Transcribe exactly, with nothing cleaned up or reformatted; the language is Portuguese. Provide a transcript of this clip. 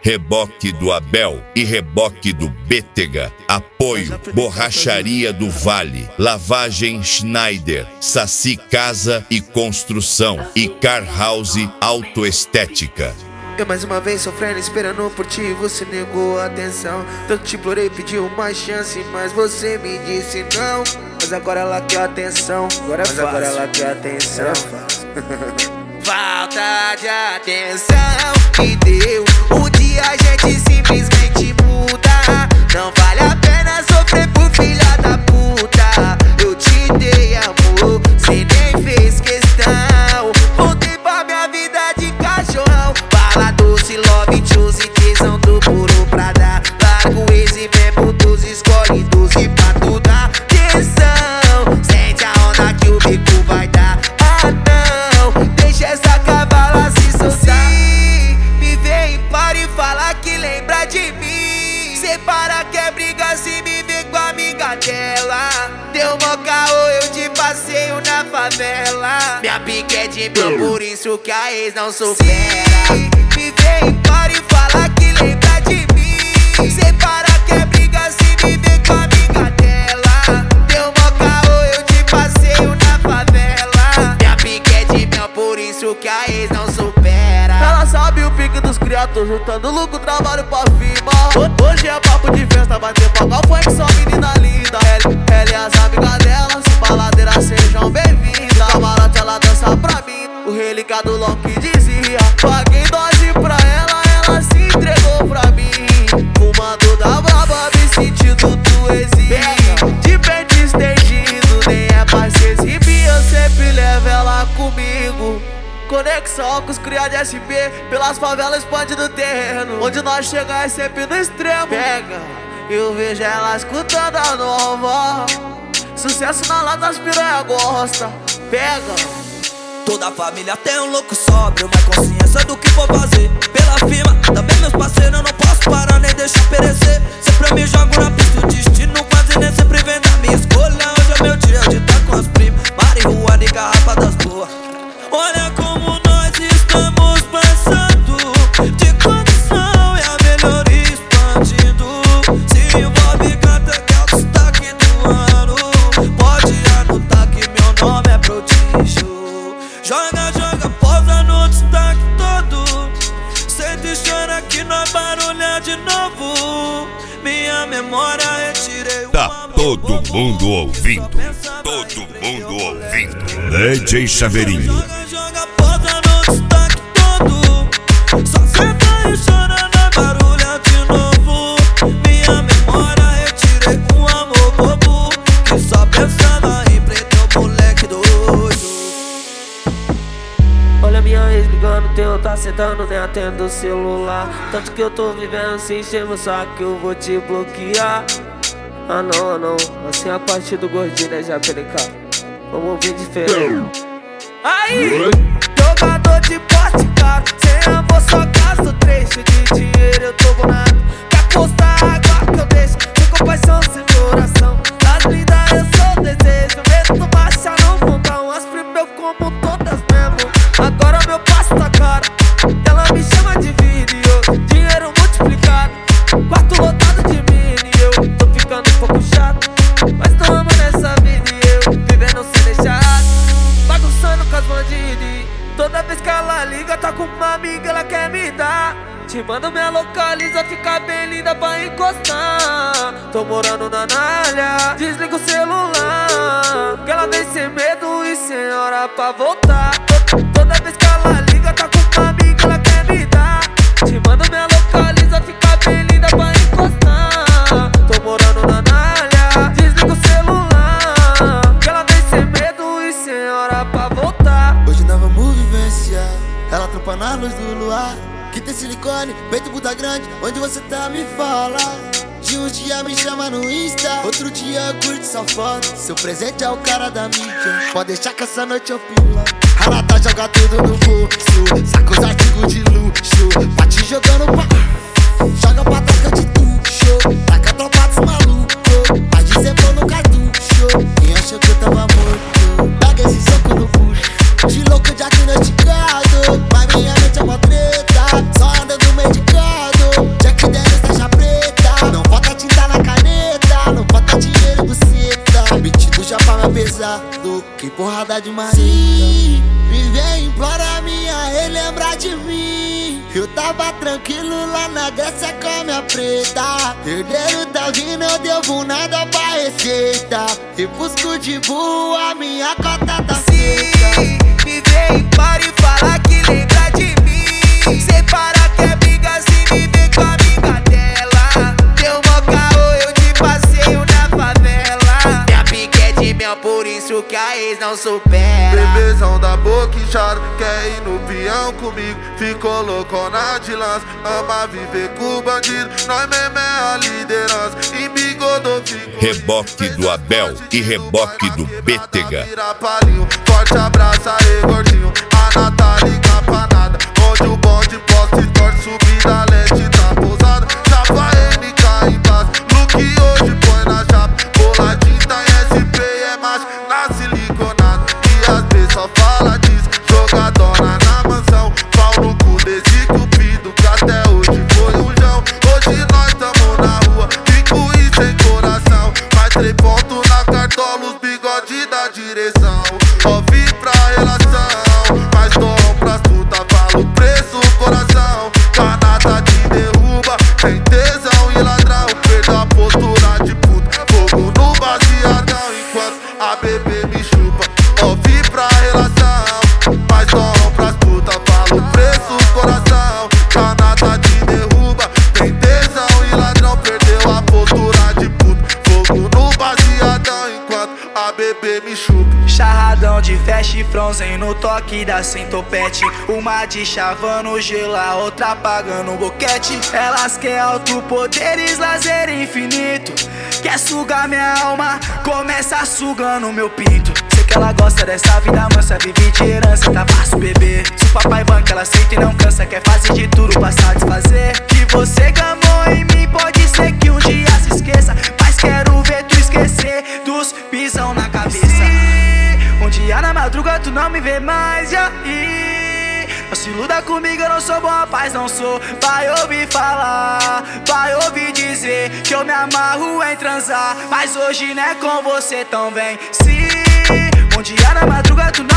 Reboque do Abel e Reboque do Bétega. Apoio Borracharia do Vale, Lavagem Schneider, Saci Casa e Construção e Car House Autoestética. Eu mais uma vez sofrendo, esperando por ti, você negou a atenção. Tanto te implorei, pedi uma chance, mas você me disse não. Mas agora ela quer atenção, agora é mas fácil. Agora ela quer atenção. Falta de atenção que deu. Um dia a gente simplesmente muda. Não vale a pena sofrer por filha da puta. Eu te dei amor, cê nem fez questão. Voltei pra minha vida de cachorrão. Fala doce, love, choose, tesão do puro pra dar. Largo esse mesmo dos, escolhe doze pra tu dar tesão. Sente a onda que o bico vai dar. Ah não, deixa essa cavala se soltar. Se me vem e para e fala que lembra de mim. Separa que é briga se me vê com a amiga dela. Deu mó caô, eu te passeio na favela. Minha pique é de mil, por isso que a ex não supera. Me vem e para e fala que lembra de mim. Separa que é briga se me vê com a amiga dela. Deu mó caô, eu te passeio na favela. Minha pique é de mil, por isso que a ex não supera. Ela sabe o pique dos criados, juntando lucro, trabalho pra firma. Hoje é papo de festa, bater pagal foi que só menina linda. Ela e as amigas dela, se baladeira sejam bem-vindas. Camarote ela dança pra mim, o relicado long que dizia. Paguei dose pra ela, ela se entregou pra mim. Fumando da braba, me sentindo poesia. De peito estendido, nem é pra se exibir. Eu sempre levo ela comigo. Conexão com os criados de S P, pelas favelas expande do terreno. Onde nós chegar é sempre no extremo. Pega, eu vejo ela escutando a nova. Sucesso na lata, as piranha gosta. Pega. Toda a família tem um louco sóbrio, mas consciência do que vou fazer. Pela firma, também meus parceiros, eu não posso parar nem deixar perecer. Sempre eu me jogo na pista, o destino quase nem sempre vem da minha escolha. Hoje é meu dia de estar com as primas, marihuana e garrafa das boas. Olha como nós estamos passando, de condição e a melhoria expandindo. Se envolve gata que é o destaque do ano, pode anotar que meu nome é prodígio. Joga, joga, posa no destaque todo. Senta e chora que nós barulha de novo. Minha memória retirei. Tá todo mundo ouvindo, todo mundo ouvindo. D J Chaveirinho. Joga, joga, posa no destaque todo. Só senta e chora na barulha de novo. Minha memória retirei um amor bobo que só pensava em prender o moleque doido. Olha minha ex ligando, teu tá sentando, nem atendo o celular. Tanto que eu tô vivendo sem encher meu saco, eu vou te bloquear. Ah não, ah não, assim a parte do gordinho, né, já pelicar. Vamos ouvir diferente. Aí, jogador de porte caro, sem amor só gasto trecho de dinheiro, eu tô bonado. Quer postar água que eu deixo, sem compaixão, sem coração. Das lindas eu sou desejo, mesmo marcha não montão. As primas eu como todas mesmo, agora meu passo tá caro. Ela me chama de vídeo, dinheiro multiplicado. Quarto lotado de mini, eu tô ficando um pouco chato. Mas tô amando essa vida e eu vivendo sem deixar. Bagunçando com as bandidas. Toda vez que ela liga, tá com uma amiga, ela quer me dar. Te mando minha localiza, fica bem linda pra encostar. Tô morando na Nalha, desliga o celular, que ela vem sem medo e sem hora pra voltar. Toda vez que ela liga, tá com uma amiga, ela quer me dar. Te mando minha localiza, fica bem linda pra encostar. Tô morando na Nalha, desliga o celular, que ela vem sem medo e sem hora pra voltar. Hoje nós vamos vivenciar, ela trampa na luz do luar. Que tem silicone, peito Buda grande, onde você tá me fala. De um dia me chama no Insta, outro dia curte sua foto. Seu presente é o cara da mídia, pode deixar que essa noite eu pila. Renata joga tudo no bolso, saca os artigos de luxo. Bate jogando pra... joga pra troca de tucho. Taca a tropa dos malucos, mais de cem no cartucho. Quem achou que eu tava morto, pega esse soco no bucho. De louco diagnosticado, mas minha mente é uma treta. Só anda no medicado, que porrada de marido. Sim, me vem implora minha, relembrar de mim. Eu tava tranquilo lá na Grécia com a minha preta. Herdeiro tá vindo, eu devo nada pra receita. E busco de boa, a minha cota tá feita. Sim, me vem implora e fala que lembra de mim. Separa que é briga se me vê com a amiga dela. Deu mó caô, eu te passeio na favela. Minha pique é de mel, por isso que a ex não supera. Bebezão da boca inchada, quer ir no peão comigo. Ficou loucona de lança, ama viver com bandido. Nós mesmo é a liderança, em bigodô fico. Reboque do Abel e reboque do Bétega. Forte abraço aí, gordinho. A Natália Campanada, onde o bonde posta e torce, subida leste tá pousada. Chapa N K embaixo, look hoje põe na chapa. Boladinho tá em S P e é macho, na siliconada. E às vezes só fala disso, jogadona na mansão. Pau no cu desse cupido, que até hoje foi um jão. Hoje nós tamo na rua, rico e sem coração. Mais três pontos na cartola, os bigode da direção. Ouvi pra relação, mas dom pras puta, fala o preço, coração. Canada te derruba, tem tesão e ladrão. Perdeu a postura de puta, fogo no baseadão. Enquanto a bebê me chupa, ouvi pra relação, mas dom pras puta, fala o preço, coração. Canada te derruba, tem tesão e ladrão. Perdeu a postura de puta, fogo no baseadão. Enquanto a bebê me chupa. Charradão de fast frozen no toque da centopete. Uma de chavando gelo, a outra apagando o boquete. Elas quer alto poderes, lazer infinito. Quer sugar minha alma, começa sugando meu pinto. Sei que ela gosta dessa vida mansa, vive de herança, tá fácil beber. Se o papai banca, ela senta e não cansa, quer fazer de tudo pra satisfazer. Que você gamou em mim, pode ser que um dia se esqueça, mas quero ver tu esquecer dos pisão na cabeça. Um dia na madruga tu não me vê mais, e aí? Não se iluda comigo, eu não sou bom rapaz, não sou. Vai ouvir falar, vai ouvir dizer que eu me amarro em transar, mas hoje não é com você, então vem. Se um dia na madruga tu não